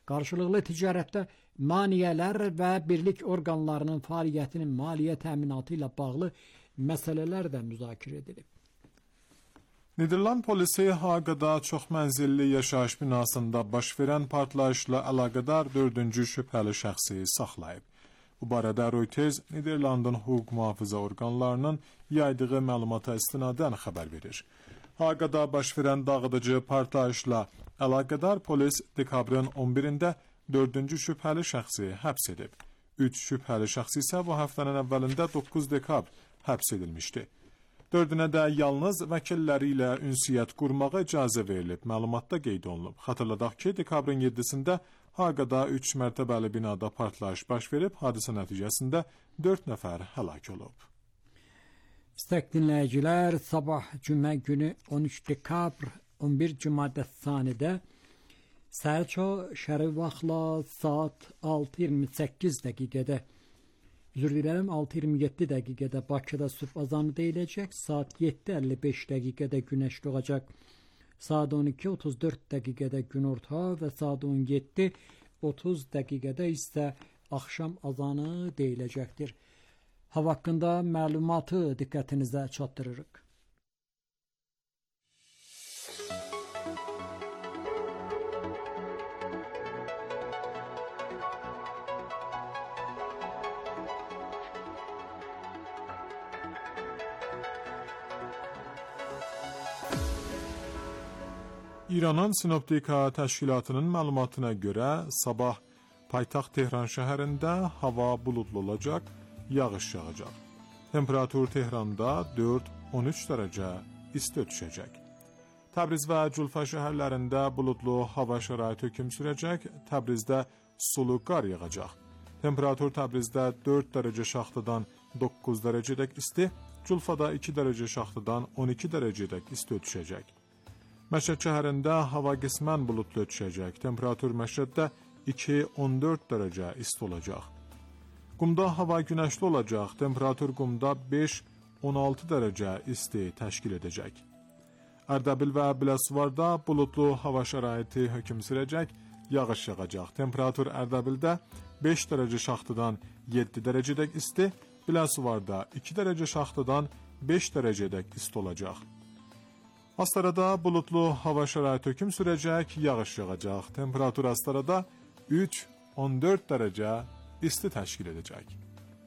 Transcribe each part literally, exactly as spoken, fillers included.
Qarşılıqlı ticarətdə maneələr və birlik orqanlarının fəaliyyətinin maliyyə təminatı ilə bağlı məsələlər də müzakirə edilib. Niderland polisi Haqada çox mənzilli yaşayış binasında baş verən partlayışla əlaqədar dördüncü şübhəli şəxsi saxlayıb. Bu barədə Reuters Niderlandın hüquq mühafizə orqanlarının yaydığı məlumata istinadən xəbər verir. Haqada baş verən dağıdıcı partlayışla əlaqədar polis dekabrın on birində dördüncü şübhəli şəxsi həbs edib. üç şübhəli şəxs isə bu həftənin əvvəlində doqquz dekabr həbs edilmişdi. Dördünə də yalnız vəkilləri ilə ünsiyyət qurmağa icazə verilib, məlumatda qeyd olunub. Xatırladaq ki, dekabrın yeddisində Haqada üç mərtəbəli binada partlayış baş verib, hadisə nəticəsində dörd nəfər həlak olub. İstək dinləyicilər, sabah cümə günü on üç dekabr on bir Cümadət Sanidə Sərço şəri vaxtla saat altı iyirmi səkkiz dəqiqədə Üzr diləyirəm, altı iyirmi yeddi dəqiqədə Bakıda sübh azanı deyiləcək, saat yeddi əlli beş dəqiqədə günəş doğacaq, saat on iki otuz dörd dəqiqədə günorta və saat on yeddi otuz dəqiqədə isə axşam azanı deyiləcəkdir. Hava haqqında məlumatı diqqətinizə çatdırırıq. İranın Sinoptika təşkilatının məlumatına görə sabah paytaxt Tehran şəhərində hava buludlu olacaq, yağış yağacaq. Temperatur Tehranda dörd on üç dərəcə isti düşəcək. Təbriz və Culfa şəhərlərində buludlu hava şəraiti hökm sürəcək, Təbrizdə sulu qar yağacaq. Temperatur Təbrizdə dörd dərəcə şaxtadan doqquz dərəcədək isti, Culfada iki dərəcə şaxtadan on iki dərəcədək isti düşəcək. Məşəd şəhərində hava qismən buludlu düşəcək. Temperatur Məşəddə iki on dörd dərəcə isti olacaq. Qumda hava günəşli olacaq. Temperatur Qumda beş on altı dərəcə isti təşkil edəcək. Ərdəbil və Biləsuvarda buludlu hava şəraiti hökm sürəcək, yağış yağacaq. Temperatur Ərdəbildə beş dərəcə şaxtadan yeddi dərəcədək isti, Biləsuvarda iki dərəcə şaxtadan beş dərəcədək isti olacaq. Astarada buludlu hava şəraiti hökm sürəcək, yağış yağacaq. Temperatur Astarada üç on dörd dərəcə isti təşkil edəcək.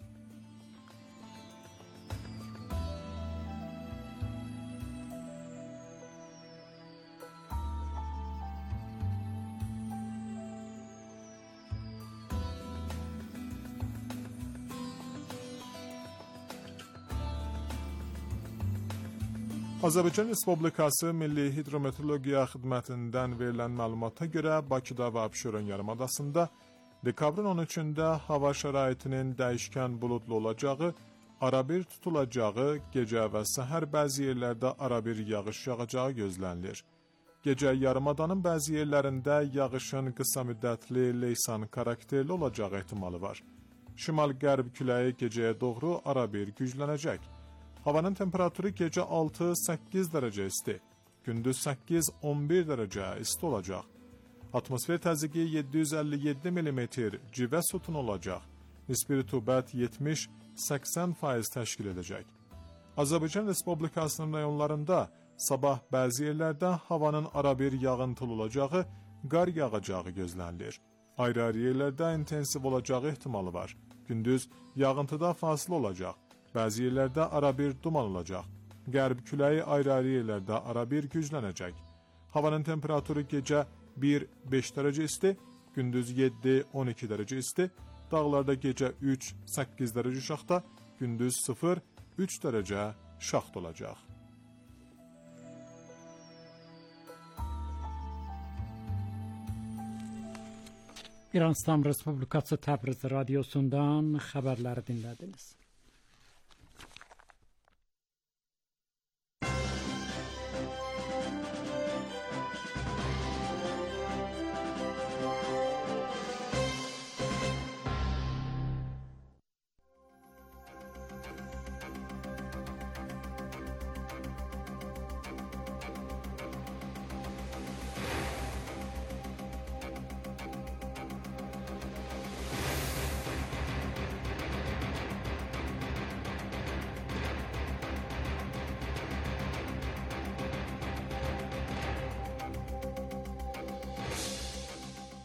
Azərbaycan Respublikası Milli Hidrometeorologiya Xidmətindən verilən məlumata görə Bakıda və Abşeron yarımadasında dekabrın on üçündə hava şəraitinin dəyişkən buludlu olacağı, arabir tutulacağı, gecə və səhər bəzi yerlərdə arabir yağış yağacağı gözlənilir. Gecə yarımadanın bəzi yerlərində yağışın qısa müddətli leysan karakterli olacağı ehtimalı var. Şimal-qərb küləyi gecəyə doğru arabir güclənəcək. Havanın temperaturu gecə altı səkkiz dərəcə isti, gündüz səkkiz on bir dərəcə isti olacaq. Atmosfer təzyiqi yeddi yüz əlli yeddi millimetr civə sütunu olacaq. Nisbi rütubət yetmiş səksən faiz təşkil edəcək. Azərbaycan Respublikasının rayonlarında sabah bəzi yerlərdə havanın arabir yağıntılı olacağı, qar yağacağı gözlənilir. Ayrı-ayrı yerlərdə intensiv olacağı ehtimalı var. Gündüz yağıntıda fasilə olacaq. Bəzi yerlərdə arabir duman olacaq. Qərb küləyi ayrı-ayrı yerlərdə arabir güclənəcək. Havanın temperaturu gecə bir beş dərəcə isti, gündüz yeddi on iki dərəcə isti, dağlarda gecə üç səkkiz dərəcə şaxta, gündüz sıfır üç dərəcə şaxt olacaq. İran İslam Respublikası Təbriz radiosundan xəbərləri dinlədiniz.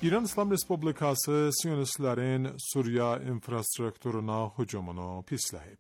İran İslam Respublikası Siyonistlərin Suriya infrastrukturuna hücumunu pisləyib.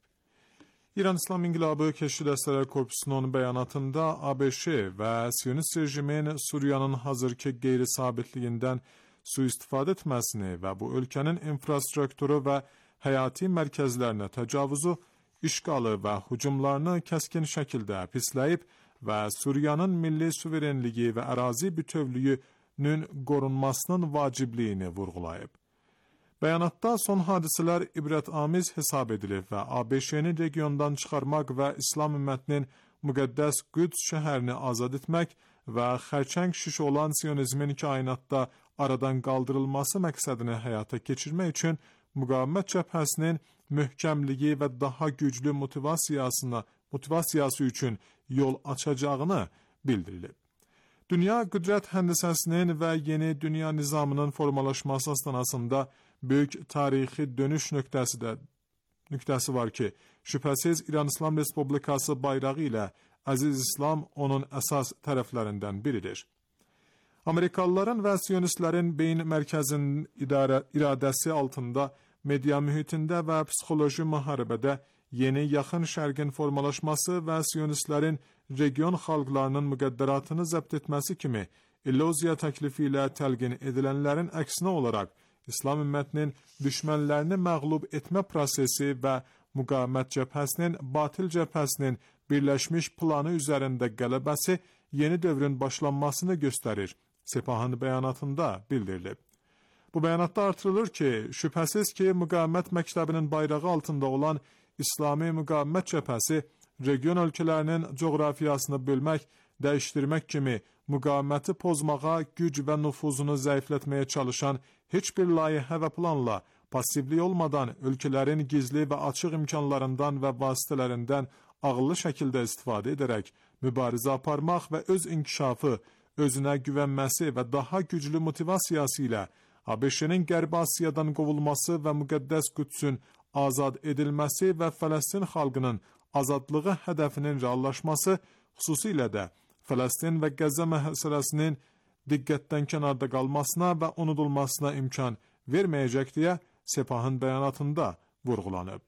İran İslam İnqilabı Keşfi Dəstələr Korpusunun bəyanatında A B Ş və Siyonist rejimin Suriyanın hazırki qeyri-sabitliyindən sui-istifadə etməsini və bu ölkənin infrastrukturu və həyati mərkəzlərinə təcavüzü, işğalı və hücumlarını kəskin şəkildə pisləyib və Suriyanın milli suverenliyi və ərazi bütövlüyünün qorunmasının vacibliyini vurğulayıb. Bəyanatda son hadisələr ibrətamiz hesab edilib və A B Ş-ni regiondan çıxarmaq və İslam ümmətinin müqəddəs Qüds şəhərini azad etmək və xərçəng şişi olan Siyonizmin kainatda aradan qaldırılması məqsədini həyata keçirmək üçün müqavimət cəbhəsinin möhkəmliyi və daha güclü motivasiyasına, motivasiyası üçün yol açacağını bildirilib. Dünya qüdrət həndisəsinin və yeni dünya nizamının formalaşması astanasında böyük tarixi dönüş nöqtəsi də nöqtəsi var ki, şübhəsiz İran İslam Respublikası bayrağı ilə Əziz İslam onun əsas tərəflərindən biridir. Amerikalıların və Siyonistlərin beyin mərkəzinin idarə, iradəsi altında media mühitində və psixoloji müharibədə yeni yaxın şərqin formalaşması və Siyonistlərin region xalqlarının müqəddəratını zəbt etməsi kimi illuziya təklifi ilə təlqin edilənlərin əksinə olaraq İslam ümmətinin düşmənlərini məğlub etmə prosesi və müqavimət cəbhəsinin, batil cəbhəsinin birləşmiş planı üzərində qələbəsi yeni dövrün başlanmasını göstərir. Sepahın bəyanatında bildirilib. Bu bəyanatda artırılır ki, şübhəsiz ki, müqavimət məktəbinin bayrağı altında olan İslami müqavimət cəbhəsi region ölkələrinin coğrafiyasını bölmək, dəyişdirmək kimi müqaviməti pozmağa, güc və nüfuzunu zəiflətməyə çalışan heç bir layihə və planla passivlik olmadan ölkələrin gizli və açıq imkanlarından və vasitələrindən ağıllı şəkildə istifadə edərək mübarizə aparmaq və öz inkişafı, özünə güvənməsi və daha güclü motivasiyası ilə A B Ş-nin Qərbi Asiyadan qovulması və müqəddəs Qüdsün azad edilməsi və Fələstin xalqının azadlığı hədəfinin reallaşması, xüsusilə də Fələstin və Qəzza məsələsinin diqqətdən kənarda qalmasına və unudulmasına imkan verməyəcək deyə Sepahın bəyanatında vurğulanıb.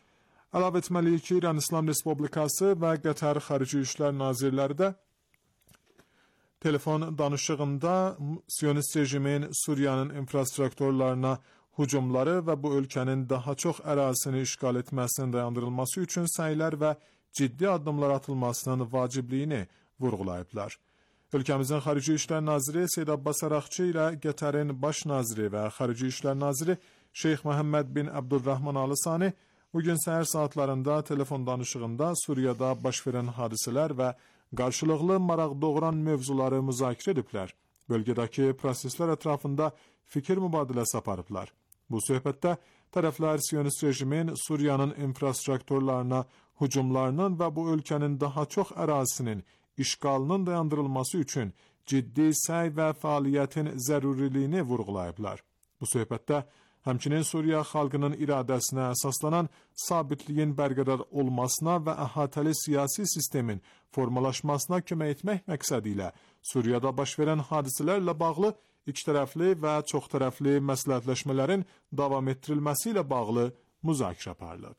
Əlavə etməliyik ki, İran İslam Respublikası və Qətər Xarici İşlər Nazirləri də telefon danışığında Siyonist rejimin Suriyanın infrastrukturlarına hücumları və bu ölkənin daha çox ərazisini işğal etməsinin dayandırılması üçün səylər və ciddi addımlar atılmasının vacibliyini vurğulayıblar. Ölkəmizin Xarici İşlər Naziri Seyyid Abbas Araqçı ilə Qətərin baş naziri və Xarici İşlər Naziri Şeyx Məhəmməd bin Abdurrahman Al Sani bugün səhər saatlarında telefon danışığında Suriyada baş verən hadisələr və qarşılıqlı maraq doğuran mövzuları müzakirə ediblər. Bölgədəki proseslər ətrafında fikir mübadiləsi aparıblar. Bu söhbətdə tərəflər Siyonist rejimin Suriyanın infrastrukturlarına hücumlarının və bu ölkənin daha çox ərazisinin işğalının dayandırılması üçün ciddi səy və fəaliyyətin zəruriliyini vurğulayıblar. Bu söhbətdə həmçinin Suriya xalqının iradəsinə əsaslanan sabitliyin bərqərar olmasına və əhatəli siyasi sistemin formalaşmasına kömək etmək məqsədi ilə Suriyada baş verən hadisələrlə bağlı ikitərəfli və çoxtərəfli məsləhətləşmələrin davam etdirilməsi ilə bağlı müzakirə aparılıb.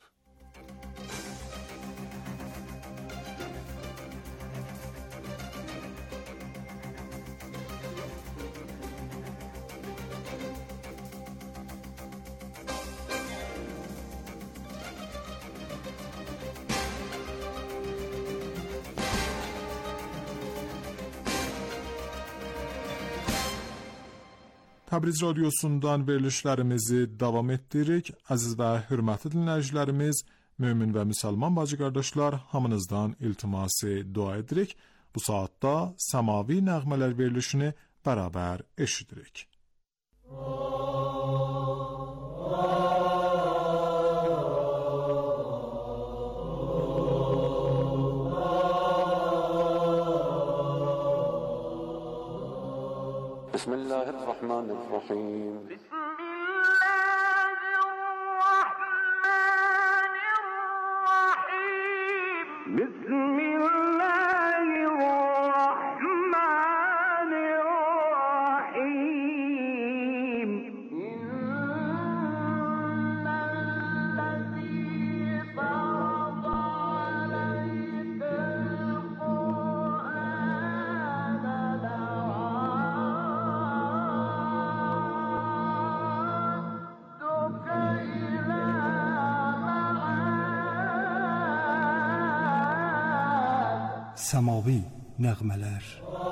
Təbriz radiosundan verilişlərimizi davam etdiririk. Əziz və hörmətli dinləyicilərimiz, mömin və müsəlman bacı qardaşlar, hamınızdan iltiması dua edirik. Bu saatda səmavi nəğmələr verilişini bərabər eşidirik. بسم الله الرحمن الرحيم بسم الله الرحمن الرحيم بسم الله الرحمن الرحيم səmavi nəğmələr.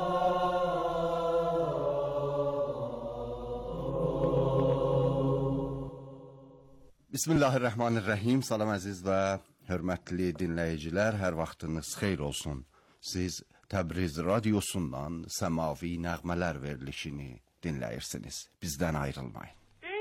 Bismillahirrahmanirrahim. Salam əziz və hörmətli dinləyicilər, hər vaxtınız xeyir olsun. Siz Təbriz radiosundan səmavi nəğmələr verilişini dinləyirsiniz. Bizdən ayrılmayın.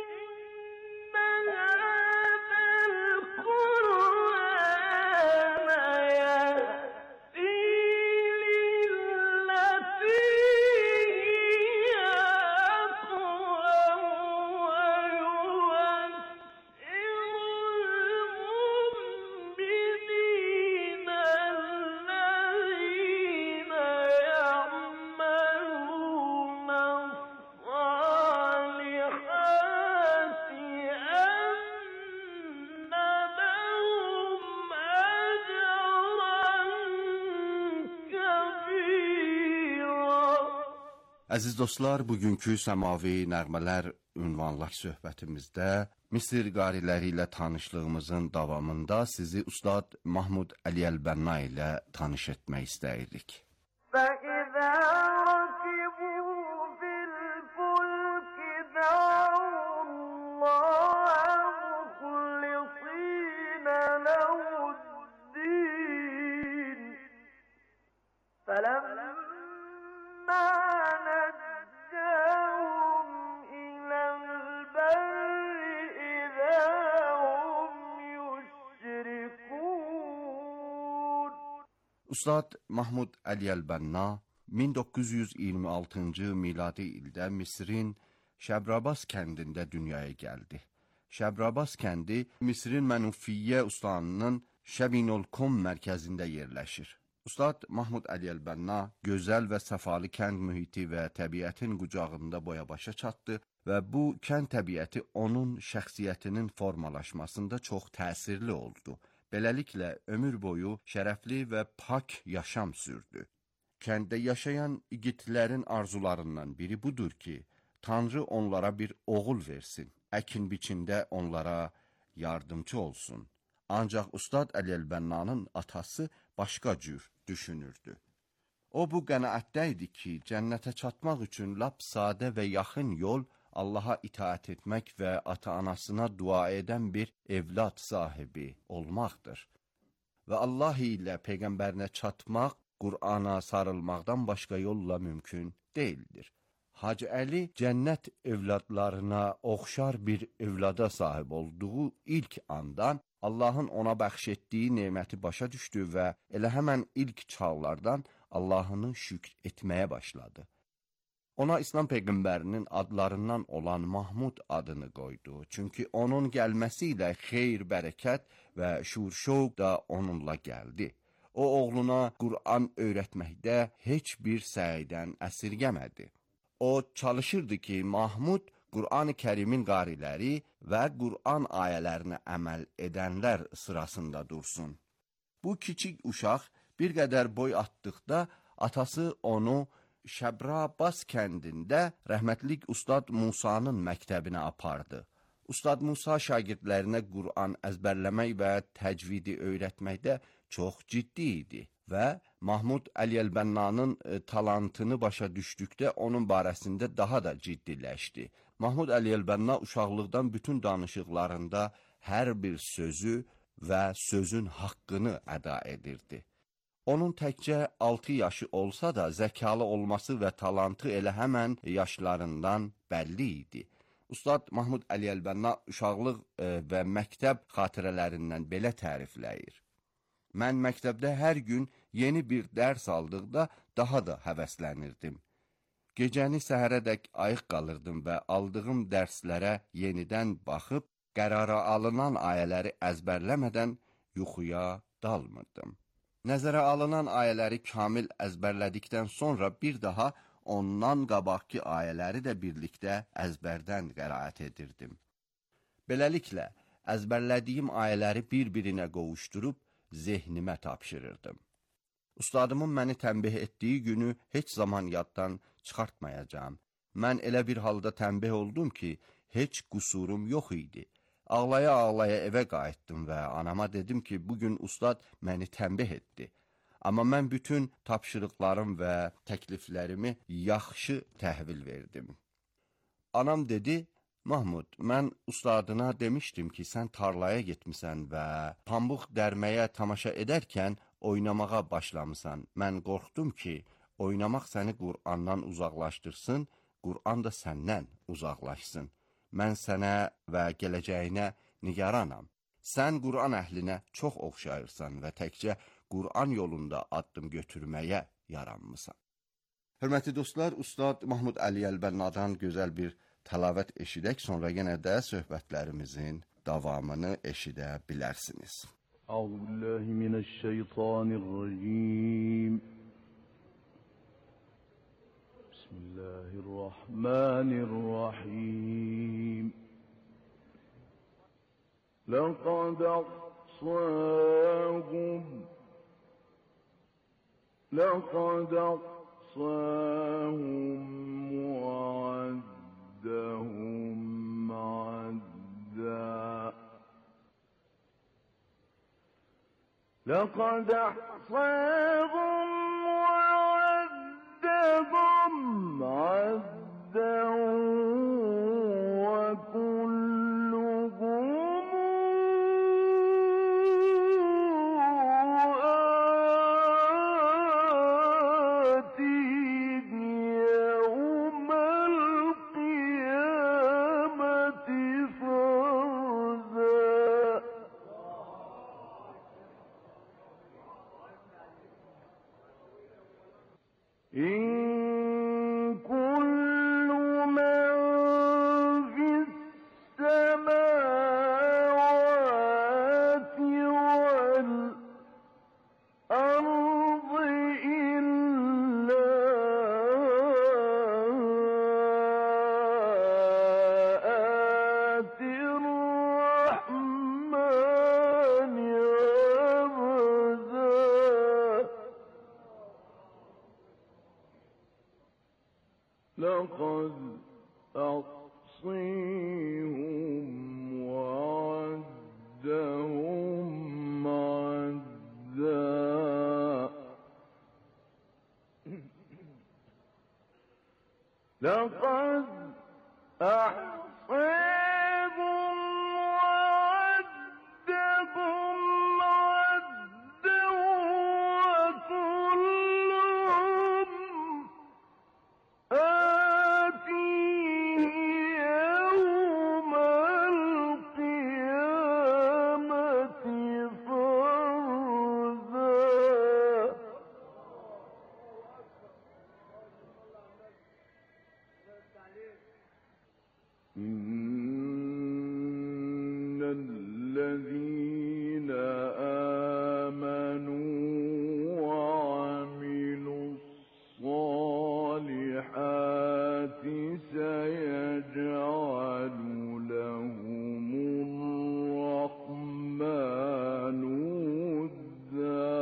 Əziz dostlar, bugünkü səmavi nəğmələr ünvanlı söhbətimizdə Misir qariləri ilə tanışlığımızın davamında sizi Ustad Mahmud Əli Əl-Bənna ilə tanış etmək istəyirik. Ustad Mahmud Əli Əl-Bənna min doqquz yüz iyirmi altıncı miladi ildə Misirin Şəbrabas kəndində dünyaya gəldi. Şəbrabas kəndi Misirin Mənufiyyə ustadının Şəbinolkom mərkəzində yerləşir. Ustad Mahmud Əli Əl-Bənna gözəl və səfalı kənd mühiti və təbiətin qucağında boya-başa çatdı və bu kənd təbiəti onun şəxsiyyətinin formalaşmasında çox təsirli oldu. Beləliklə, ömür boyu şərəfli və pak yaşam sürdü. Kəndə yaşayan igidlərin arzularından biri budur ki, Tanrı onlara bir oğul versin, əkin biçində onlara yardımcı olsun. Ancaq Ustad Əli Əl-Bənnanın atası başqa cür düşünürdü. O, bu qənaətdə idi ki, cənnətə çatmaq üçün lap sadə və yaxın yol Allaha itaət etmək və ata-anasına dua edən bir evlad sahibi olmaqdır. Və Allah ilə Peyğəmbərinə çatmaq, Qur'ana sarılmaqdan başqa yolla mümkün deyildir. Hacı Əli cənnət evladlarına oxşar bir evlada sahib olduğu ilk andan Allahın ona bəxş etdiyi neməti başa düşdü və elə həmən ilk çağlardan Allahını şükr etməyə başladı. Ona İslam Peyğəmbərinin adlarından olan Mahmud adını qoydu. Çünki onun gəlməsi ilə xeyr, bərəkət və şur-şövq da onunla gəldi. O, oğluna Qur'an öyrətməkdə heç bir səydən əsirgəmədi. O, çalışırdı ki, Mahmud Qur'an-ı Kərimin qariləri və Qur'an ayələrinə əməl edənlər sırasında dursun. Bu kiçik uşaq bir qədər boy atdıqda atası onu Şəbrabas kəndində rəhmətlik Ustad Musanın məktəbinə apardı. Ustad Musa şagirdlərinə Qur'an əzbərləmək və təcvidi öyrətməkdə çox ciddi idi və Mahmud Əli Əl-Bənnanın talantını başa düşdükdə onun barəsində daha da ciddiləşdi. Mahmud Əli Əl-Bənna uşaqlıqdan bütün danışıqlarında hər bir sözü və sözün haqqını əda edirdi. Onun təkcə altı yaşı olsa da zəkalı olması və talantı elə həmən yaşlarından bəlli idi. Ustad Mahmud Əli Əl-Bənna uşaqlıq və məktəb xatirələrindən belə tərifləyir. Mən məktəbdə hər gün yeni bir dərs aldıqda daha da həvəslənirdim. Gecəni səhərədək ayıq qalırdım və aldığım dərslərə yenidən baxıb, qərara alınan ayələri əzbərləmədən yuxuya dalmırdım. Nəzərə alınan ayələri kamil əzbərlədikdən sonra bir daha ondan qabaqki ayələri də birlikdə əzbərdən qəraət edirdim. Beləliklə, əzbərlədiyim ayələri bir-birinə qovuşdurub zehnimə tapşırırdım. Ustadımın məni tənbih etdiyi günü heç zaman yaddan çıxartmayacağım. Mən elə bir halda tənbih oldum ki, heç qusurum yox idi. Ağlaya-ağlaya evə qayıtdım və anama dedim ki, bugün ustad məni tənbih etdi. Amma mən bütün tapşırıqlarım və təkliflərimi yaxşı təhvil verdim. Anam dedi, Mahmud, mən ustadına demişdim ki, sən tarlaya getmisən və pambıq dərməyə tamaşa edərkən oynamağa başlamısan. Mən qorxdum ki, oynamaq səni Qur'andan uzaqlaşdırsın, Qur'an da səndən uzaqlaşsın. Mən sənə və gələcəyinə nigaranam. Sən Qur'an əhlinə çox oxşayırsan və təkcə Qur'an yolunda addım götürməyə yaranmısan. Hörmətli dostlar, Ustad Mahmud Əli Əlbənna'dan gözəl bir təlavət eşidək, sonra yenə də söhbətlərimizin davamını eşidə bilərsiniz. Euzubillahimineşşeytanirracim. Bismillahirrahmanirrahim. Laqad aqsahum Laqad aqsahum وعدهم عدا لقد أحصاهم وعدهم عدا وكلهم لقد أحصيهم وعدهم عدا لقد أحصيهم وعدهم عدا وكلهم إن الذين آمنوا وعملوا الصالحات سيجعل لهم الرحمن ودا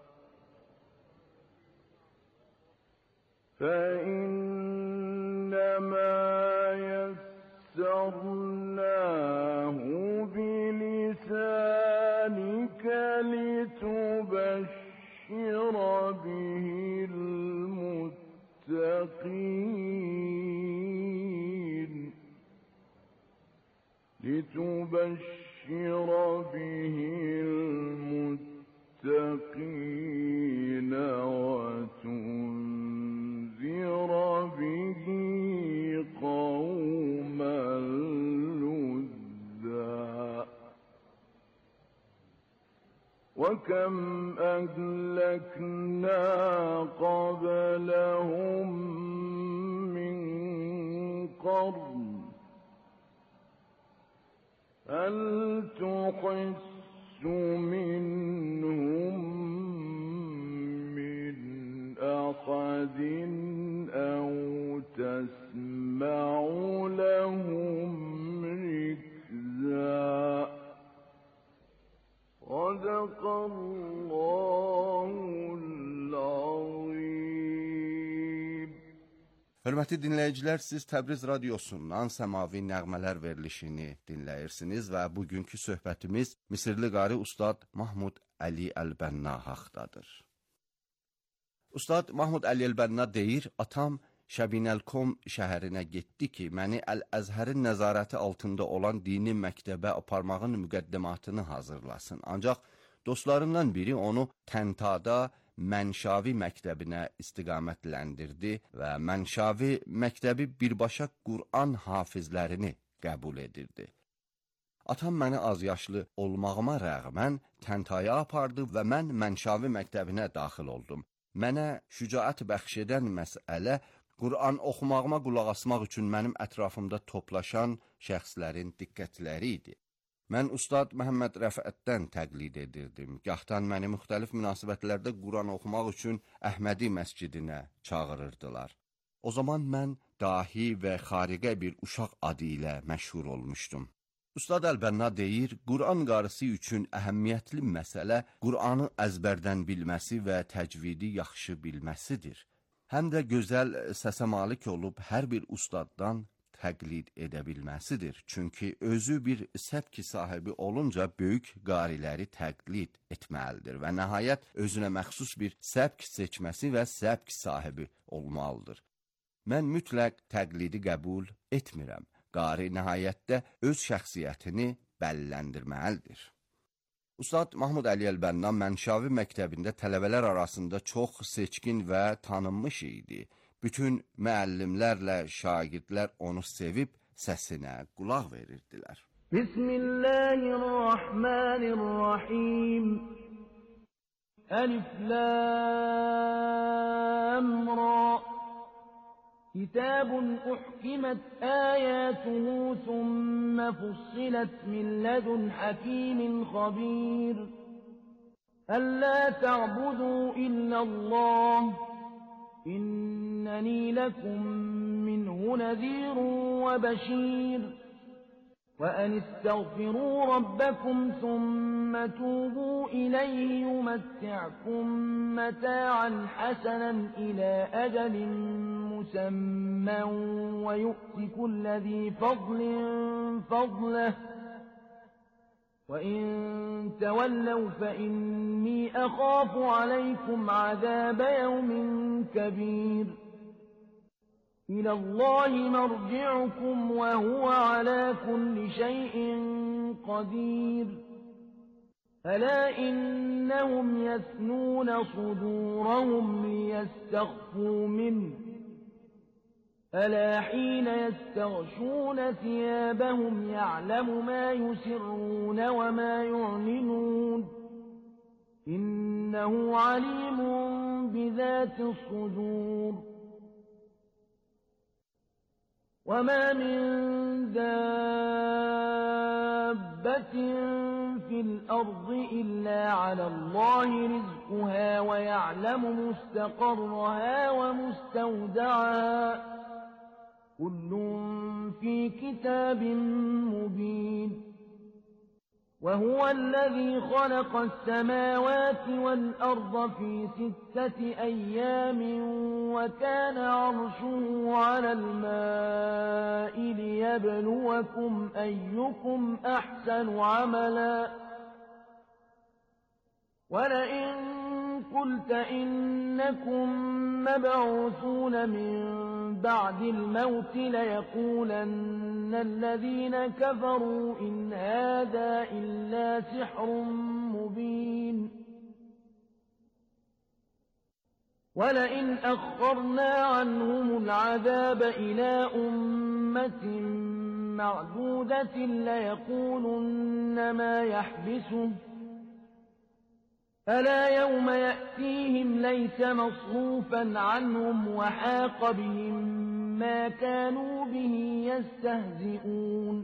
فإنما يسرناه بلسانك لتبشر به المتقين لتبشر به المتقين وتنذر به قوما لدا وكم أهلكنا قبلهم من قرن هل تحس منهم من أحد أو تسمع لهم ركزا صدق الله العظيم. Hörmətli dinləyicilər, siz Təbriz radiosundan səmavi nəğmələr verilişini dinləyirsiniz və bugünkü söhbətimiz Misirli qari Ustad Mahmud Əli Əlbənna haqqdadır. Ustad Mahmud Əli-Əlbənna deyir, atam Şəbinəlkom şəhərinə getdi ki, məni Əl-Əzhərin nəzarəti altında olan dini məktəbə aparmağın müqəddimatını hazırlasın. Ancaq dostlarından biri onu Təntada Mənşavi məktəbinə istiqamətləndirdi və Mənşavi məktəbi birbaşa Qur'an hafizlərini qəbul edirdi. Atam məni az yaşlı olmağıma rəğmən Təntaya apardı və mən Mənşavi məktəbinə daxil oldum. Mənə şücaət bəxş edən məsələ Qur'an oxumağıma qulaq asmaq üçün mənim ətrafımda toplaşan şəxslərin diqqətləri idi. Mən Ustad Məhəmməd Rəfətdən təqlid edirdim. Gahdan məni müxtəlif münasibətlərdə Qur'an oxumaq üçün Əhmədi məscidinə çağırırdılar. O zaman mən dahi və xariqə bir uşaq adı ilə məşhur olmuşdum. Ustad Əl-Bənna deyir, Qur'an qarısı üçün əhəmiyyətli məsələ Qur'anı əzbərdən bilməsi və təcvidi yaxşı bilməsidir. Həm də gözəl səsə malik olub hər bir ustaddan təqlid edə bilməsidir. Çünki özü bir səbki sahibi olunca böyük qariləri təqlid etməlidir və nəhayət özünə məxsus bir səbk seçməsi və səbk sahibi olmalıdır. Mən mütləq təqlidi qəbul etmirəm. Qari nəhayətdə öz şəxsiyyətini bəlləndirməlidir. Ustad Mahmud Əli-Əlbənna Mənşavi məktəbində tələbələr arasında çox seçkin və tanınmış idi. Bütün müəllimlərlə şagirdlər onu sevib səsinə qulaq verirdilər. Bismillahirrahmanirrahim. Əlif lam ra. كتاب أحكمت آياته ثم فصلت من لدن حكيم خبير ألا تعبدوا إلا الله إنني لكم منه نذير وبشير وأن استغفروا ربكم ثم توبوا إليه يمتعكم متاعا حسنا إلى أجل مسمى ويؤتي كل ذي فضل فضله وإن تولوا فإني أخاف عليكم عذاب يوم كبير إلى الله مرجعكم وهو على كل شيء قدير ألا إنهم يثنون صدورهم ليستخفوا منه ألا حين يستغشون ثيابهم يعلم ما يسرون وما يعلنون إنه عليم بذات الصدور وما من دابة في الأرض إلا على الله رزقها ويعلم مستقرها ومستودعها كل في كتاب مبين وهو الذي خلق السماوات والأرض في ستة أيام وكان عرشه على الماء ليبلوكم أيكم أحسن عملا ولئن قلت إنكم مبعوثون من بعد الموت ليقولن الذين كفروا إن هذا إلا سحر مبين ولئن أخرنا عنهم العذاب إلى أمة معدودة ليقولن ما يحبسه ألا يوم يأتيهم ليس مصروفا عنهم وحاق بهم ما كانوا به يستهزئون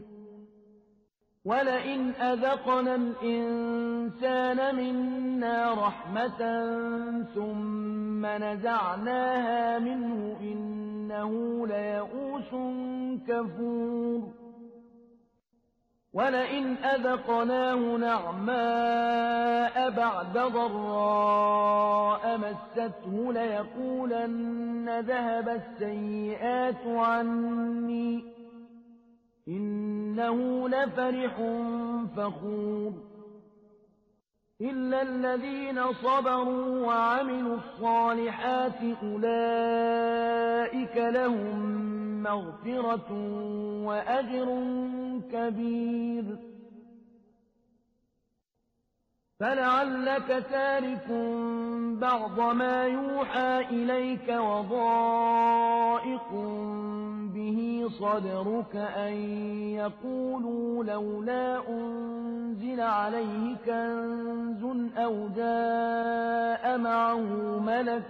ولئن أذقنا الإنسان منا رحمة ثم نزعناها منه إنه ليئوس كفور ولئن أذقناه نعماء بعد ضراء مسته ليقولن ذهب السيئات عني إنه لفرح فخور إلا الذين صبروا وعملوا الصالحات أولئك لهم مغفرة وأجر كبير فلعلك تارك بعض ما يوحى إليك وضائق به صدرك أن يقولوا لولا أنزل عليه كنز أو جاء معه ملك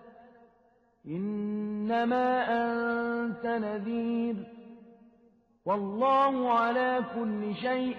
إنما أنت نذير والله على كل شيء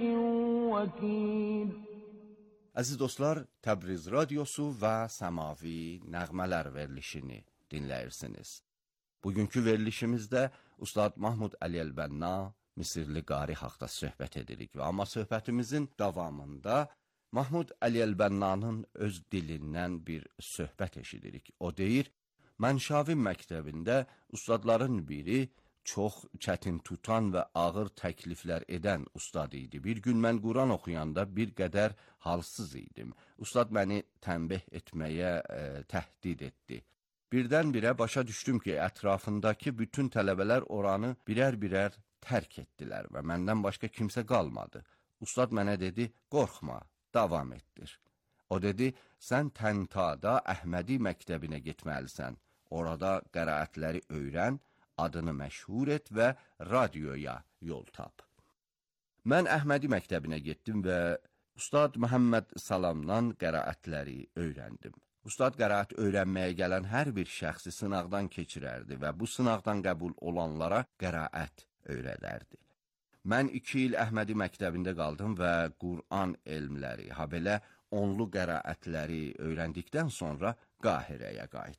وكيل. Əziz dostlar, Təbriz radiosu və Səmavi Nəğmələr verilişini dinləyirsiniz. Bugünkü verilişimizdə Ustad Mahmud Əli Əlbənna, Misirli qari haqda söhbət edirik və amma söhbətimizin davamında Mahmud Əli Əlbənnanın öz dilindən bir söhbət eşidirik. O deyir, Mənşavi məktəbində ustadların biri çox çətin tutan və ağır təkliflər edən ustad idi. Bir gün mən Quran oxuyanda bir qədər halsız idim. Ustad məni tənbih etməyə e, təhdid etdi. Birdən-birə başa düşdüm ki, ətrafındakı bütün tələbələr oranı birər-birər tərk etdilər və məndən başqa kimsə qalmadı. Ustad mənə dedi, qorxma, davam etdir. O dedi, sən Təntada Əhmədi məktəbinə getməlisən. Orada qəraətləri öyrən, adını məşhur et və radioya yol tap. Mən Əhmədi məktəbinə getdim və Ustad Məhəmməd Salamdan qəraətləri öyrəndim. Ustad qəraət öyrənməyə gələn hər bir şəxsi sınaqdan keçirərdi və bu sınaqdan qəbul olanlara qəraət öyrədərdi. Mən iki il Əhmədi məktəbində qaldım və Quran elmləri, habelə onlu qəraətləri öyrəndikdən sonra Qahirəyə qayıtdım.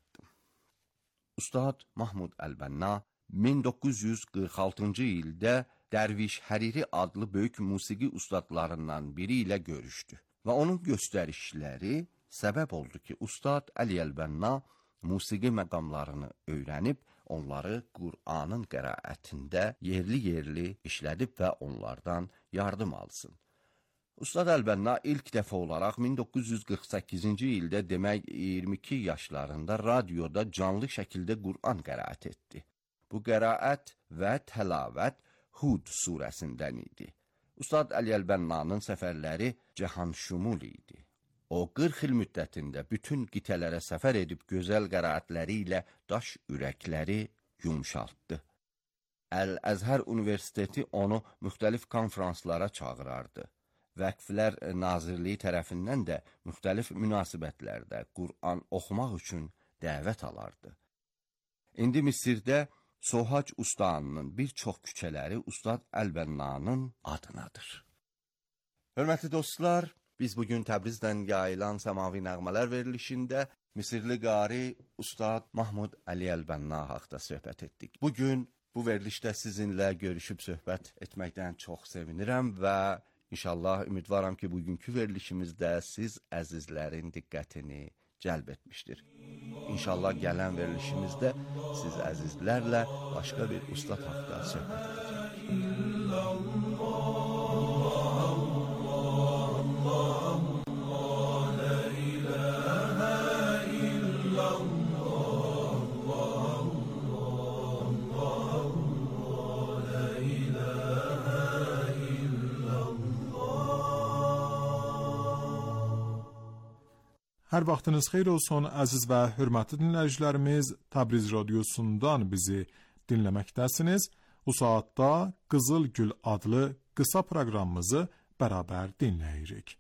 Ustad Mahmud Əlbənna min doqquz yüz qırx altıncı ildə Dərviş Həriri adlı böyük musiqi ustadlarından biri ilə görüşdü və onun göstərişləri səbəb oldu ki, Ustad Əli Əlbənna musiqi məqamlarını öyrənib, onları Qur'anın qəraətində yerli-yerli işlədib və onlardan yardım alsın. Ustad Əlbənna ilk dəfə olaraq min doqquz yüz qırx səkkizinci ildə, demək iyirmi iki yaşlarında radioda canlı şəkildə Qur'an qəraət etdi. Bu qəraət və təlavət Hud surəsindən idi. Ustad Əli Əlbənnanın səfərləri cəhanşumul idi. O qırx il müddətində bütün qitələrə səfər edib gözəl qəraətləri ilə daş ürəkləri yumşaltdı. Əl-Əzhər Universiteti onu müxtəlif konferanslara çağırardı. Vəqflər Nazirliyi tərəfindən də müxtəlif münasibətlərdə Qur'an oxumaq üçün dəvət alardı. İndi Misirdə Sohac Ustanının bir çox küçələri Ustad Əlbənnanın adınadır. Hörmətli dostlar, biz bugün Təbrizdən yayılan Səmavi Nəğmələr verilişində Misirli qari Ustad Mahmud Əli Əlbənna haqda söhbət etdik. Bugün bu verilişdə sizinlə görüşüb söhbət etməkdən çox sevinirəm və İnşallah ümidvaram ki, bugünkü verilişimizdə siz əzizlərin diqqətini cəlb etmişdir. İnşallah gələn verilişimizdə siz əzizlərlə başqa bir ustad haqda söhbət edəcəyik. Hər vaxtınız xeyir olsun, əziz və hörmətli dinləyicilərimiz. Təbriz radiosundan bizi dinləməkdəsiniz. Bu saatda Qızıl Gül adlı qısa proqramımızı bərabər dinləyirik.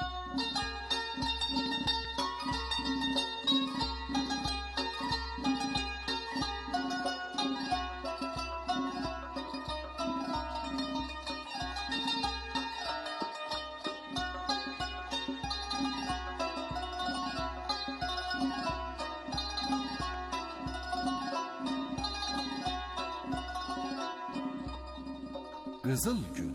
Qızıl Gül.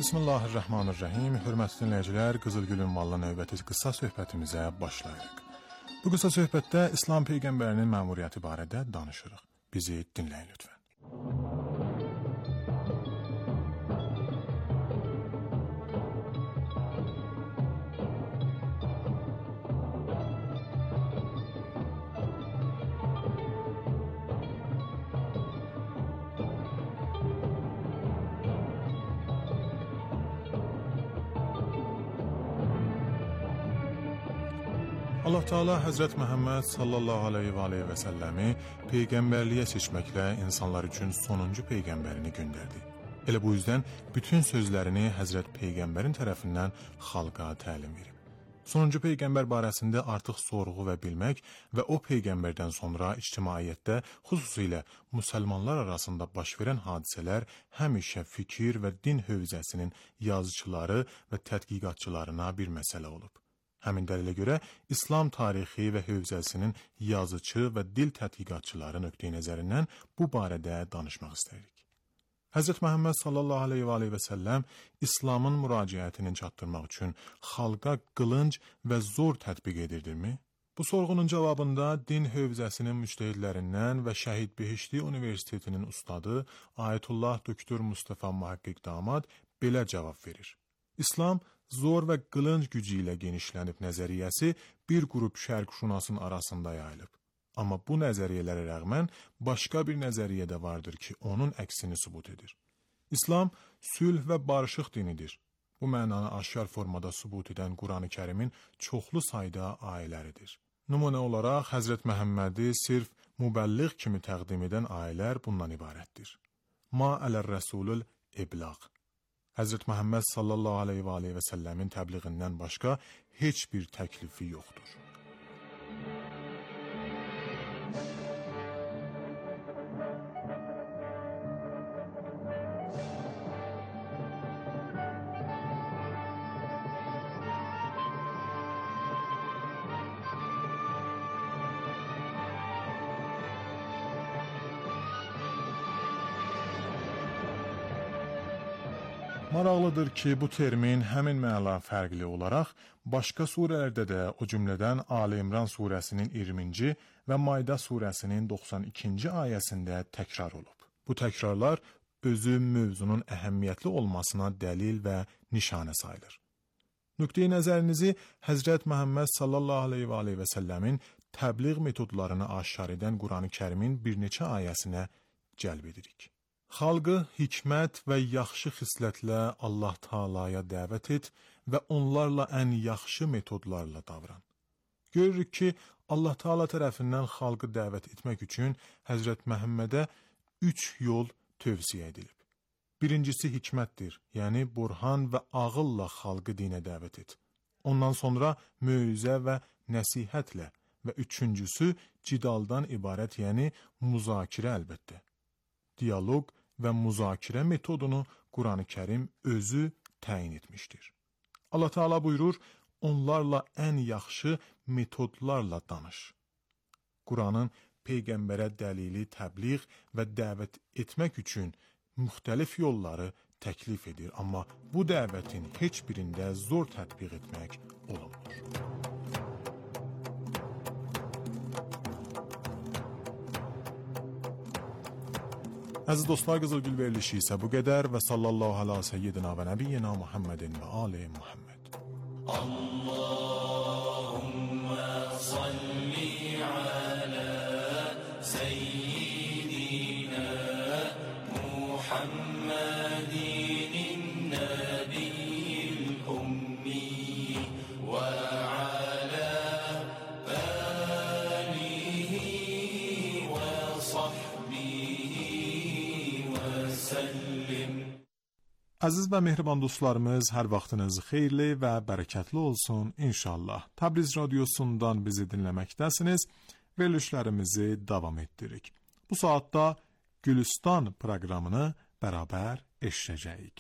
Bismillahirrahmanirrahim. Hörmətli dinləyicilər, Qızılgül ünvanlı növbəti qısa söhbətimizə başlayırıq. Bu qısa söhbətdə İslam peyğəmbərinin məmuriyyəti barədə danışırıq. Bizi dinləyin lütfən. Allah Teala Həzrət Məhəmməd sallallahu aleyhi və aleyhi və səlləmi peyğəmbərliyə seçməklə insanlar üçün sonuncu peyğəmbərini göndərdi. Elə bu yüzdən bütün sözlərini Həzrət Peyğəmbərin tərəfindən xalqa təlim verib. Sonuncu peyğəmbər barəsində artıq sorğu və bilmək və o peyğəmbərdən sonra ictimaiyyətdə, xüsusilə müsəlmanlar arasında baş verən hadisələr həmişə fikir və din hövzəsinin yazıçıları və tədqiqatçılarına bir məsələ olub. Həmin dəlilə görə İslam tarixi və hövzəsinin yazıcı və dil tədqiqatçıları nöqteyi nəzərindən bu barədə danışmaq istəyirik. Həzrət Məhəmməd sallallahu aleyhi və aleyhi və səlləm İslamın müraciətini çatdırmaq üçün xalqa qılınc və zor tətbiq edirdirmi? Bu sorğunun cavabında din hövzəsinin müctəhidlərindən və Şəhid Behişti Universitetinin ustadı Ayətullah Doktor Mustafa Muhaqqiq Damad belə cavab verir. İslam zor və qılınc gücü ilə genişlənib nəzəriyyəsi bir qrup şərqşünasın arasında yayılıb. Amma bu nəzəriyyələrə rəğmən başqa bir nəzəriyyə də vardır ki, onun əksini sübut edir. İslam sülh və barışıq dinidir. Bu mənanı aşkar formada sübut edən Qurani Kərimin çoxlu sayda ayələridir. Nümunə olaraq Həzrət Məhəmmədi sırf mübəlliğ kimi təqdim edən ayələr bundan ibarətdir. Ma ələ'r-rəsulul iblaq. Həzrət Məhəmməd sallallahu aleyhi və aleyhi və səlləmin təbliğindən başqa heç bir təklifi yoxdur. Maraqlıdır ki, bu termin həmin məna fərqli olaraq başqa surələrdə də, o cümlədən Ali İmran surəsinin iyirminci və Maida surəsinin doxsan ikinci ayəsində təkrar olub. Bu təkrarlar özü mövzunun əhəmiyyətli olmasına dəlil və nişanə sayılır. Nöqteyi nəzərinizi Həzrət Məhəmməd sallallahu aleyhi və aleyhi və səlləmin təbliğ metodlarını aşkar edən Qurani Kərimin bir neçə ayəsinə cəlb edirik. Xalqı hikmət və yaxşı xislətlə Allah Taalaya dəvət et və onlarla ən yaxşı metodlarla davran. Görürük ki, Allah Taala tərəfindən xalqı dəvət etmək üçün Həzrət Məhəmmədə üç yol tövsiyə edilib. Birincisi hikmətdir, yəni burhan və ağılla xalqı dinə dəvət et. Ondan sonra möizə və nəsihətlə və üçüncüsü cidaldan ibarət, yəni müzakirə əlbəttə. Diyaloq və müzakirə metodunu Qurani Kərim özü təyin etmişdir. Allah Teala buyurur, onlarla ən yaxşı metodlarla danış. Quranın peyğəmbərə dəlili təbliğ və dəvət etmək üçün müxtəlif yolları təklif edir, amma bu dəvətin heç birində zor tətbiq etmək olunmur. Əziz dostlar, Qızılgül verilişi isə bu qədər və sallallahu ala seyyidina və nəbiyyina Muhammedin və ali Muhammed. Allahümme salli ala seyyidina Muhammedin nebiyyil ummi və ala alihi və sahbihi. Əziz və mehriban dostlarımız, hər vaxtınız xeyirli və bərəkətli olsun inşallah. Təbriz radiosundan bizi dinləməkdəsiniz. Verilişlərimizi davam etdirik. Bu saatda Gülüstan proqramını bərabər eşidəcəyik.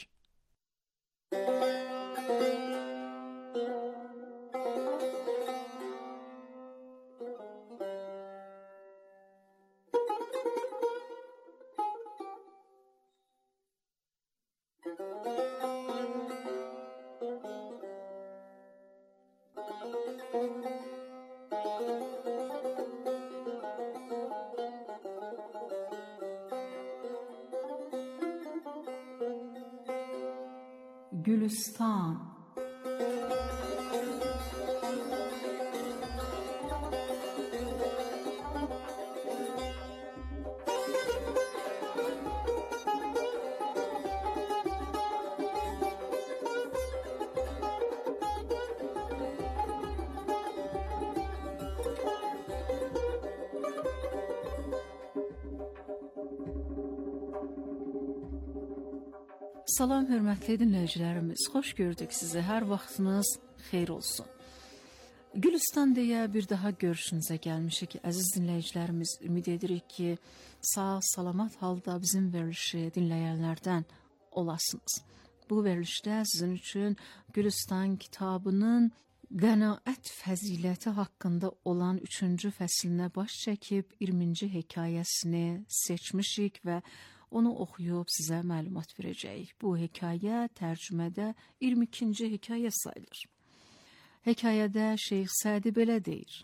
گلستان. Salam hörmətli dinləyicilərimiz, xoş gördük sizi, hər vaxtınız xeyir olsun. Gülüstan deyə bir daha görüşünüzə gəlmişik, əziz dinləyicilərimiz, ümid edirik ki, sağ, salamat halda bizim verilişi dinləyənlərdən olasınız. Bu verilişdə sizin üçün Gülüstan kitabının qənaət fəziləti haqqında olan üçüncü fəsilinə baş çəkib iyirminci hekayəsini seçmişik və onu oxuyub sizə məlumat verəcəyik. Bu hekayə tərcümədə iyirmi ikinci hekayə sayılır. Hekayədə Şeyx Sədi belə deyir.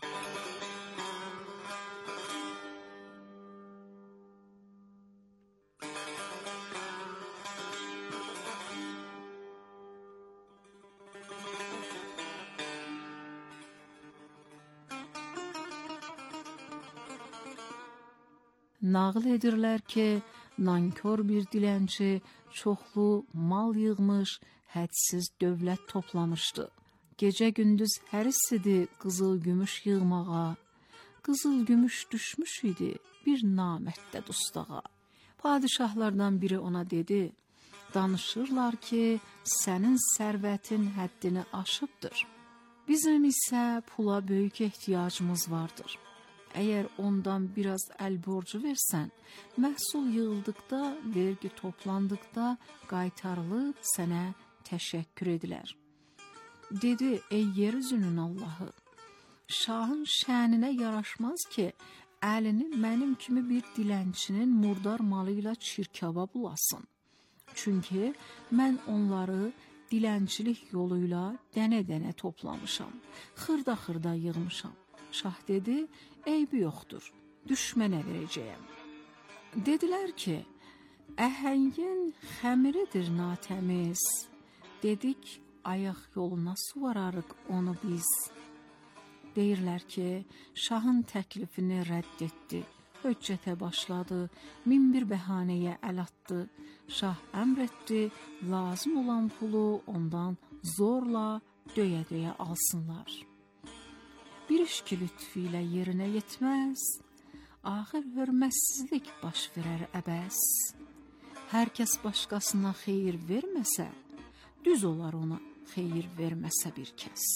Nağıl edirlər ki, nankor bir dilənçi çoxlu mal yığmış, hədsiz dövlət toplamışdı. Gecə gündüz həris idi qızıl gümüş yığmağa. Qızıl gümüş düşmüş idi bir namərdə dustağa. Padişahlardan biri ona dedi, danışırlar ki, sənin sərvətin həddini aşıbdır. Bizim isə pula böyük ehtiyacımız vardır. Əgər ondan biraz əl borcu versən, məhsul yığıldıqda, vergi toplandıqda qaytarılıb sənə təşəkkür edilər. Dedi, ey yer üzünün Allahı, şahın şəninə yaraşmaz ki, əlini mənim kimi bir dilənçinin murdar malı ilə çirkaba bulasın. Çünki mən onları dilənçilik yoluyla dənə-dənə toplamışam, xırda-xırda yığmışam. Şah dedi, eybi yoxdur, düşmənə verəcəyəm. Dedilər ki, əhəngin xəmiridir natəmiz. Dedik, ayaq yoluna suvararıq onu biz. Deyirlər ki, şahın təklifini rədd etdi. Höccətə başladı, min bir bəhanəyə əl atdı. Şah əmr etdi, lazım olan pulu ondan zorla döyə-döyə alsınlar. Bir iş ki lütfü ilə yerinə yetməz, axır hörmətsizlik baş verər əbəs. Hər kəs başqasına xeyir verməsə, düz olar ona xeyir verməsə bir kəs.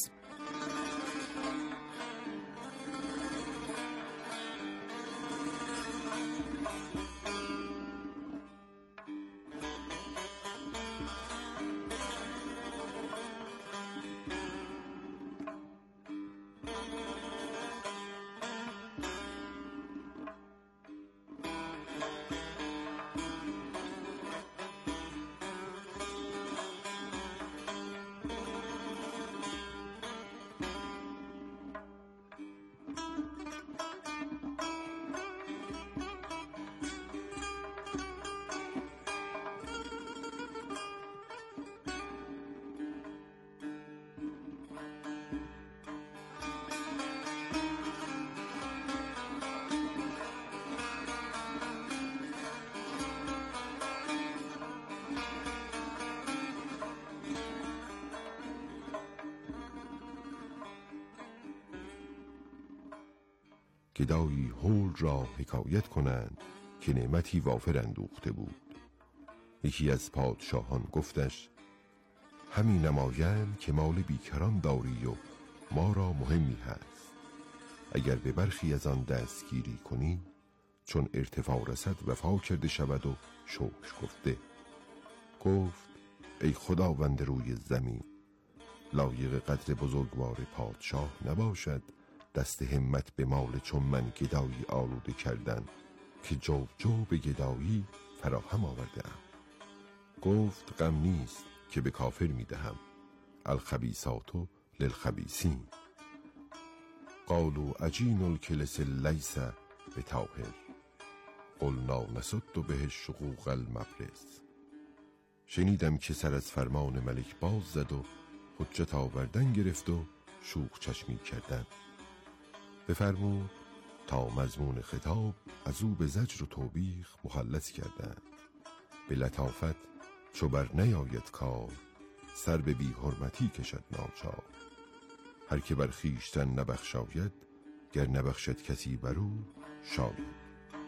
گدایی هول را حکایت کنند که نعمتی وافر اندوخته بود. یکی از پادشاهان گفتش همین نمایند که مال بیکران داری و ما را مهمی هست. اگر به برخی از آن دستگیری کنی چون ارتفاع رسد وفا کرده شود و شکر گفته. گفت ای خداوند روی زمین، لایق قدر بزرگوار پادشاه نباشد دست همت به مال چون من گدایی آلوده کردن که جو جو به گدایی فراهم آورده ام. گفت غم نیست که به کافر می دهم، الخبیثات للخبیثین. قالوا عجین الکلس لیس بطاهر قلنا نسد به شقوق المبرز. شنیدم که سر از فرمان ملک باز زد و حجت آوردن گرفت و شوخ چشمی کردن. بفرمود تا مضمون خطاب از او به زجر و توبیخ مخلص کردند. به لطافت چو بر نیاید کار، سر به بی حرمتی کشد ناچار. هر که بر خویشتن نبخشاید، گر نبخشد کسی بر او شاید.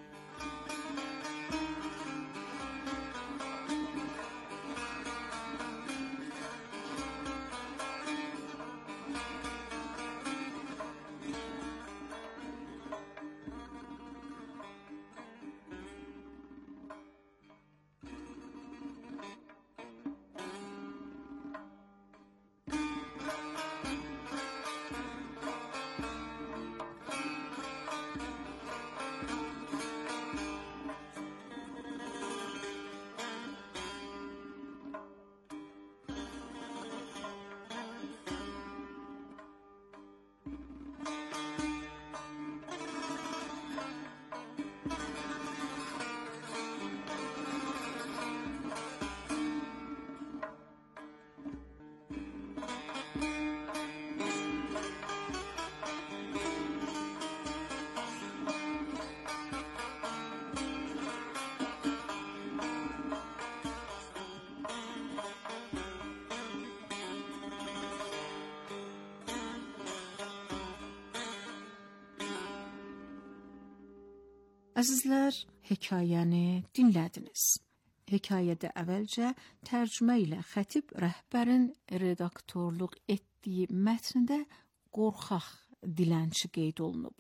Əzizlər, hekayəni dinlədiniz. Hekayədə əvvəlcə tərcümə ilə xətib rəhbərin redaktorluq etdiyi mətndə qorxaq dilənçi qeyd olunub.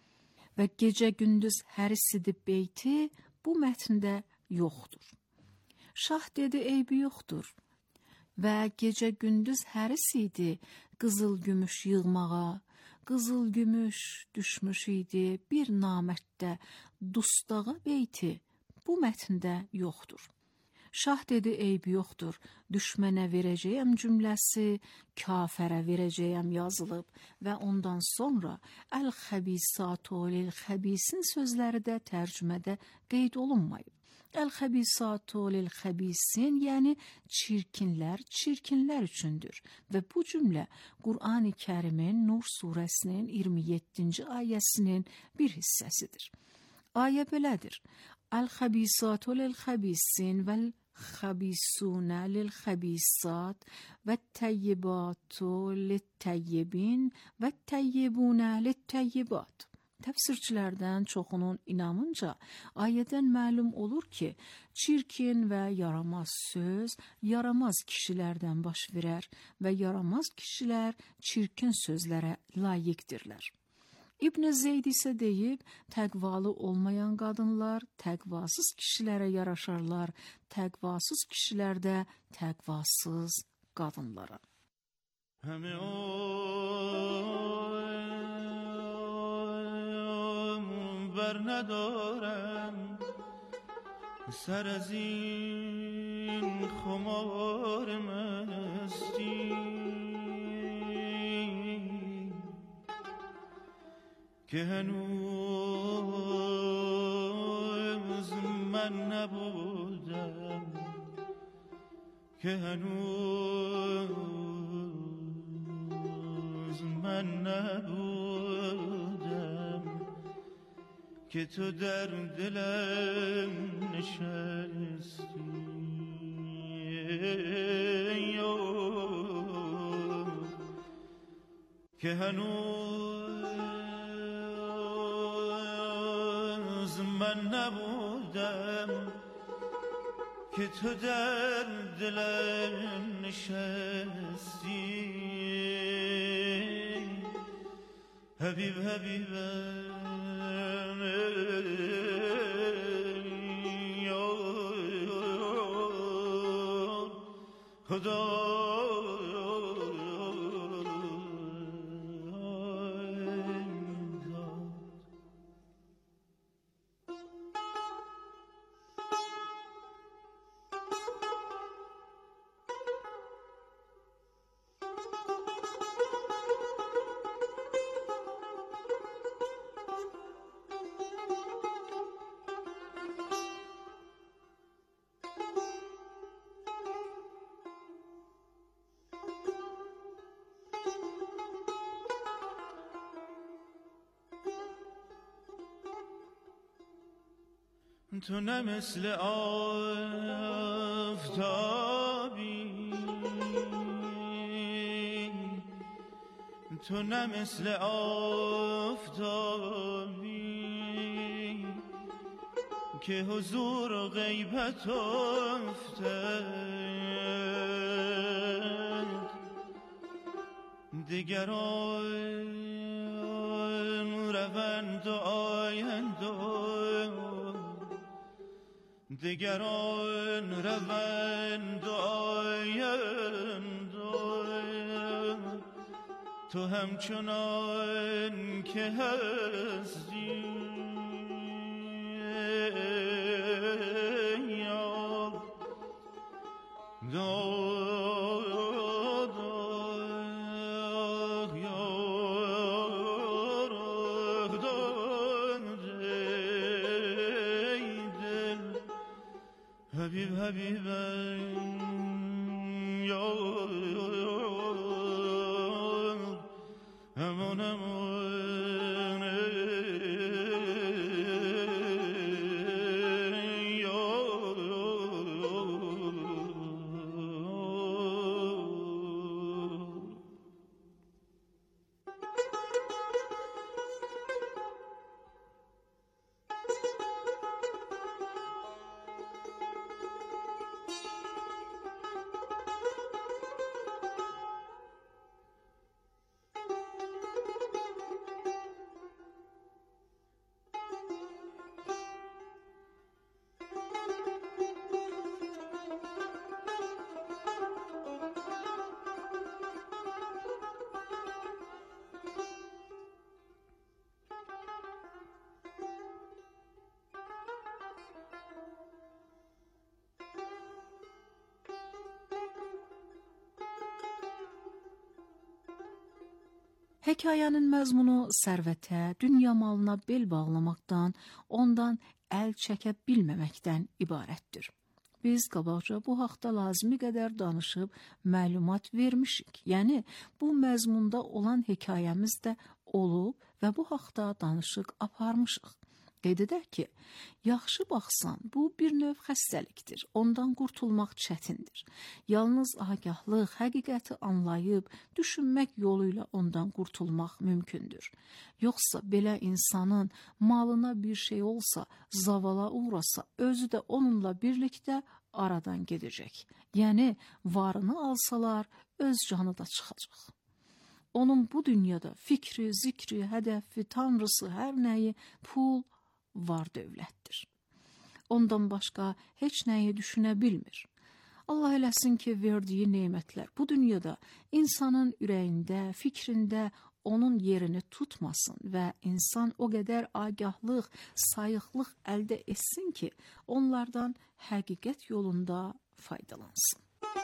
Və gecə-gündüz hərisidir beyti bu mətndə yoxdur. Şah dedi, eybi yoxdur. Və gecə-gündüz hərisidir qızıl-gümüş yığmağa, qızıl-gümüş düşmüş idi bir namətdə dustağa beyti bu mətndə yoxdur. Şah dedi, eybi yoxdur, düşmənə verəcəyəm cümləsi kafərə verəcəyəm yazılıb və ondan sonra əl-xəbisatu lil-xəbisin sözləri də tərcümədə qeyd olunmayıb. Əl-xəbisatu lil-xəbisin, yəni çirkinlər, çirkinlər üçündür və bu cümlə Qur'an-ı Kərimin Nur surəsinin iyirmi yeddinci ayəsinin bir hissəsidir. Ayə belədir. Əl-xəbisatu lil-xəbisin vəl-xəbisunə lil-xəbisat və-təyyibatu lit-təyyibin və-təyyibunə lit-təyyibat. Təfsirçilərdən çoxunun inamınca ayədən məlum olur ki, çirkin və yaramaz söz yaramaz kişilərdən baş verər və yaramaz kişilər çirkin sözlərə layiqdirlər. İbn Zeyd isə deyib, təqvalı olmayan qadınlar təqvasız kişilərə yaraşarlar, təqvasız kişilər də təqvasız qadınlara. Həmi بر ندارم سر از این خمار مستی که هنوز من نبودم که هنوز من نبودم که تو در دلم نشستی که هنوز من نبودم که تو در دلم نشستی حبیب حبیبم خدا تو نه مثل آفتابی، تو نه مثل آفتابی که حضور و غیبت افتد. دیگران روند و آیند و دیگران روند و آیند و تو همچنان که هستی حبیب حبیبم یا امان امان یا Hekayənin məzmunu sərvətə, dünya malına bel bağlamaqdan, ondan əl çəkə bilməməkdən ibarətdir. Biz qabaqca bu haqda lazımi qədər danışıb məlumat vermişik. Yəni, bu məzmunda olan hekayəmiz də olub və bu haqda danışıq aparmışıq. Qeyd edək ki, yaxşı baxsan, bu bir növ xəstəlikdir. Ondan qurtulmaq çətindir. Yalnız agahlıq, həqiqəti anlayıb, düşünmək yolu ilə ondan qurtulmaq mümkündür. Yoxsa belə insanın malına bir şey olsa, zavala uğrasa, özü də onunla birlikdə aradan gedəcək. Yəni, varını alsalar, öz canı da çıxacaq. Onun bu dünyada fikri, zikri, hədəfi, tanrısı, hər nəyi, pul, var dövlətdir. Ondan başqa heç nəyi düşünə bilmir. Allah eləsin ki, verdiyi nemətlər bu dünyada insanın ürəyində, fikrində onun yerini tutmasın və insan o qədər agahlıq, sayıqlıq əldə etsin ki, onlardan həqiqət yolunda faydalansın.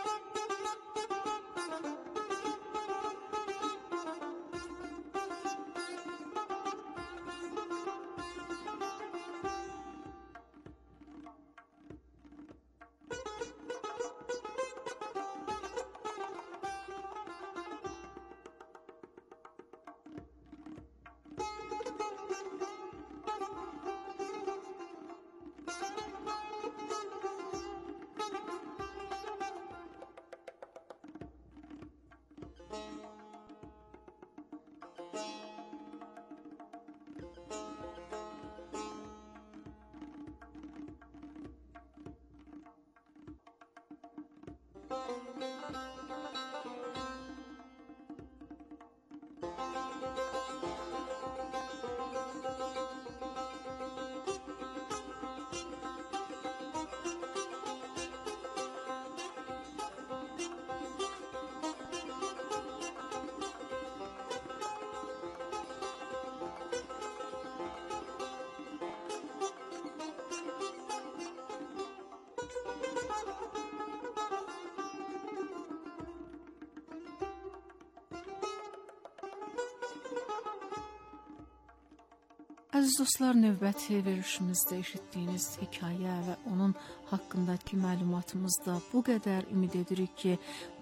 Əziz dostlar, növbəti verilişimizdə eşitdiyiniz hekayə və onun haqqındakı məlumatımız da bu qədər. Ümid edirik ki,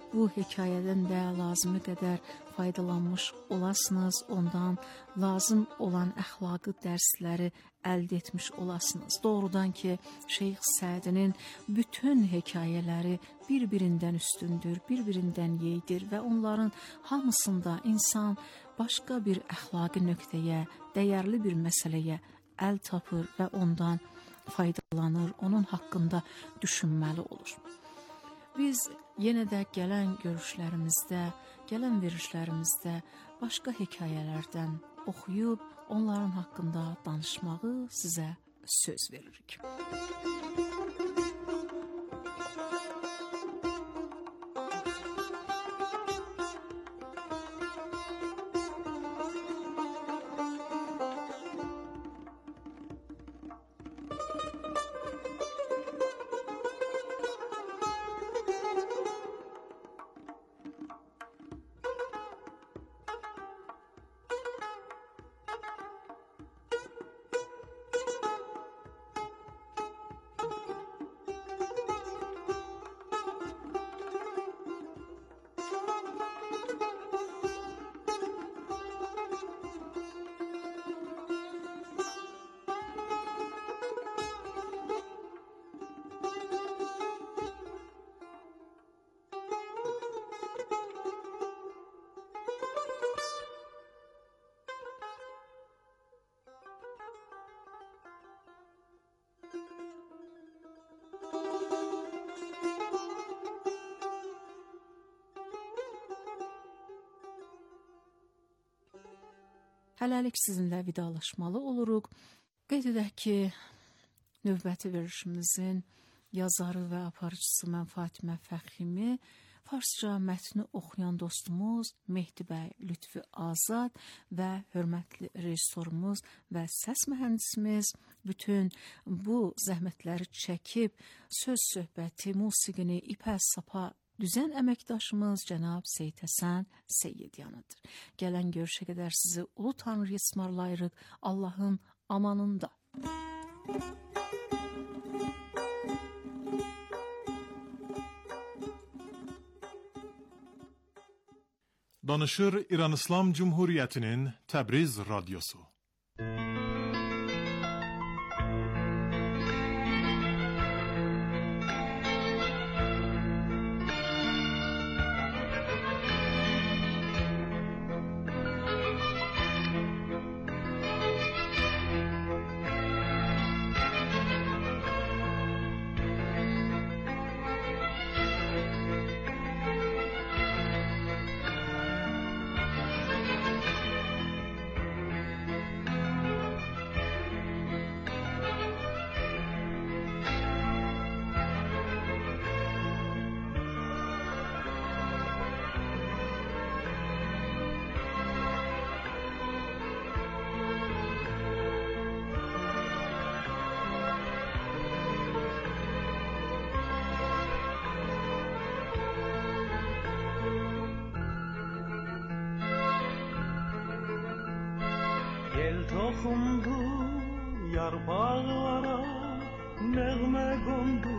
bu hekayədən də lazımi qədər faydalanmış olasınız, ondan lazım olan əxlaqi dərsləri əldə etmiş olasınız. Doğrudan ki, Şeyx Sədinin bütün hekayələri bir-birindən üstündür, bir-birindən yeydir və onların hamısında insan başqa bir əxlaqi nöqtəyə, dəyərli bir məsələyə əl tapır və ondan faydalanır, onun haqqında düşünməli olur. Biz yenə də gələn görüşlərimizdə, gələn verişlərimizdə başqa hekayələrdən oxuyub, onların haqqında danışmağı sizə söz veririk. Hələlik sizinlə vidalaşmalı oluruq. Qeyd edək ki, növbəti verişimizin yazarı və aparıcısı mən Fatimə Fəximi, farsça mətni oxuyan dostumuz Mehdi bəy Lütfi Azad və hörmətli rejissorumuz və səs mühəndisimiz bütün bu zəhmətləri çəkib söz söhbəti, musiqini ipə sapa düzən əməkdaşımız cənab Seyid Həsən Seyyidyanıdır. Gələn görüşə qədər sizi Ulu Tanrı'ya ısmarlayırıq, Allahın amanında. Danışır İran İslam Cumhuriyyətinin Təbriz Radyosu. Gel toxundu yarpaqlara, nəğmə qondu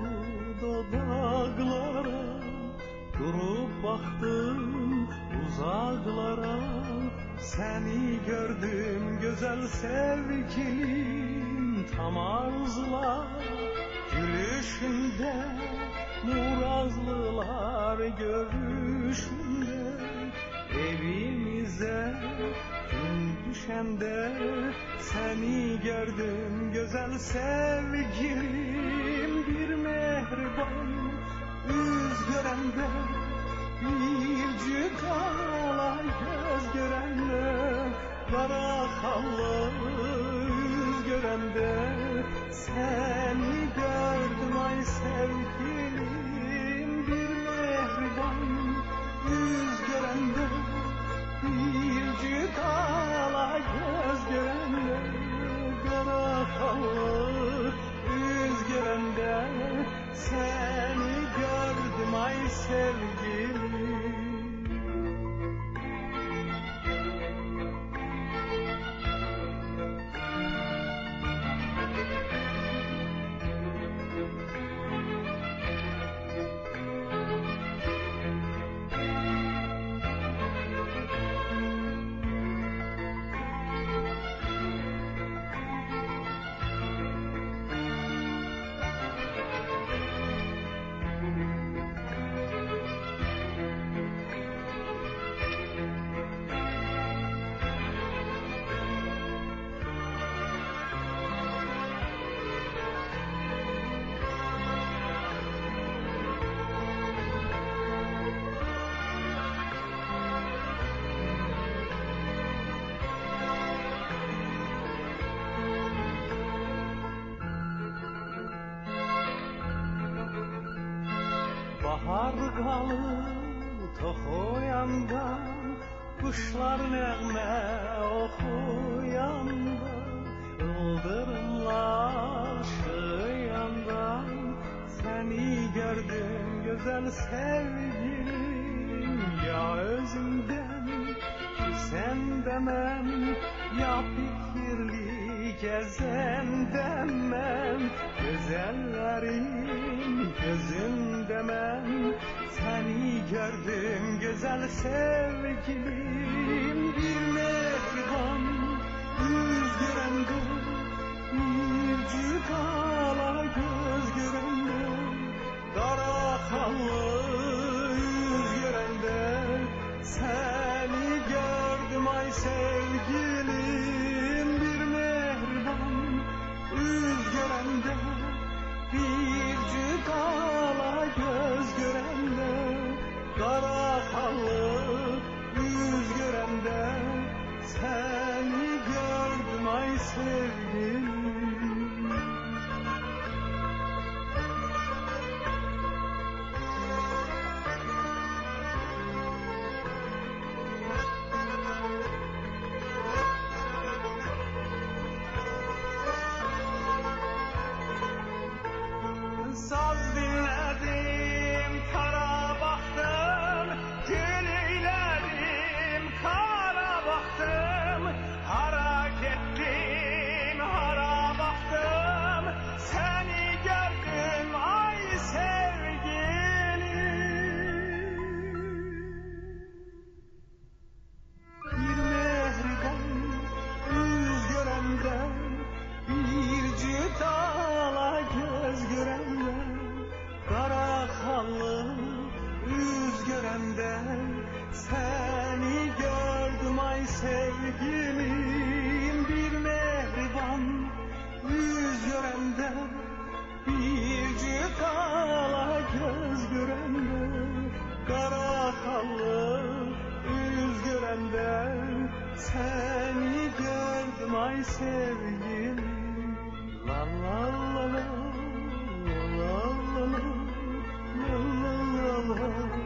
dodaqlara, durub baxdım uzaqlara, səni gördüm gözəl sevgilim, tam arzular gülüşündə, murazlılar görüşündə, evimizə gün düşəndə səni gördüm gözəl sevgilim, bir mehriban üz görəndə, bir cüdala göz görəndə, qara xallı üz görəndə səni gördüm ay sevgilim, bir mehriban üz görəndə, bir cüdala göz görəndə, qara xallı üz görəndə səni gördüm ay sevgilim. qarğalı toxuyanda, quşlar nəğmə oxuyanda, ıldırımlar şıyanda, səni gördüm gözəl sevgilim, ya özümdən küsən deməm, ya fikirli gezen demem, güzellerin gözünde ben, seni gördüm güzel sevgilim, bir mehriban yüz görende, bir cüdala göz görende, kara kanlı yüz görende, seni gördüm ay sevgilim, bir mehriban yüz görende, bir cüdala göz görende, kara kanlı yüz görende, seni gördüm ay sevgilim. Saz dinledim, kara baktım, gül eyledim, kara baktım, hara gittim, hara baktım, seni gördüm ay sevgilim. Bir mehriban yüz görende, bir cüdala göz görende, kara kanlı yüz görende, seni gördüm ay sevgilim, bir mehriban yüz görende, bir cüdala göz görende, kara kanlı yüz görende, seni gördüm ay sevgilim. La la la la, la la la, la la la,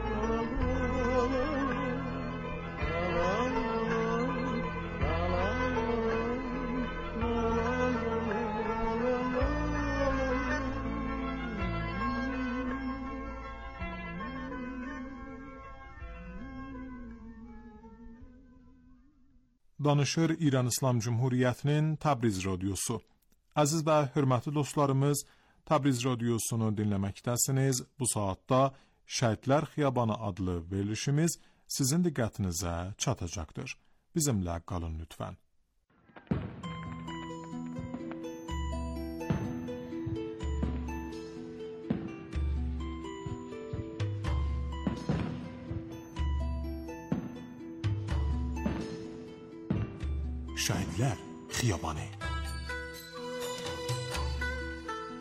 Danışır İran İslam Cumhuriyyətinin Təbriz Radiosu. Əziz və hörmətli dostlarımız, Təbriz Radiosunu dinləməkdəsiniz. Bu saatda Şəhidlər Xiyabanı adlı verilişimiz sizin diqqətinizə çatacaqdır. Bizimlə qalın lütfən. Şəhidlər Xiyabanı.